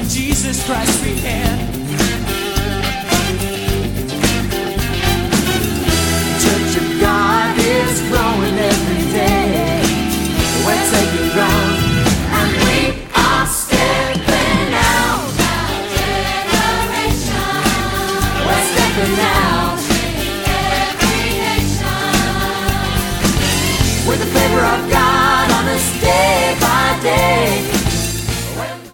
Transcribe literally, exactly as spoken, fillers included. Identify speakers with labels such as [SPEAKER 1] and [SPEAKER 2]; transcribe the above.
[SPEAKER 1] in Jesus Christ we can.
[SPEAKER 2] Church of God is growing every day. We're taking ground and we are stepping out. We're stepping out with the favor of God on us day by day.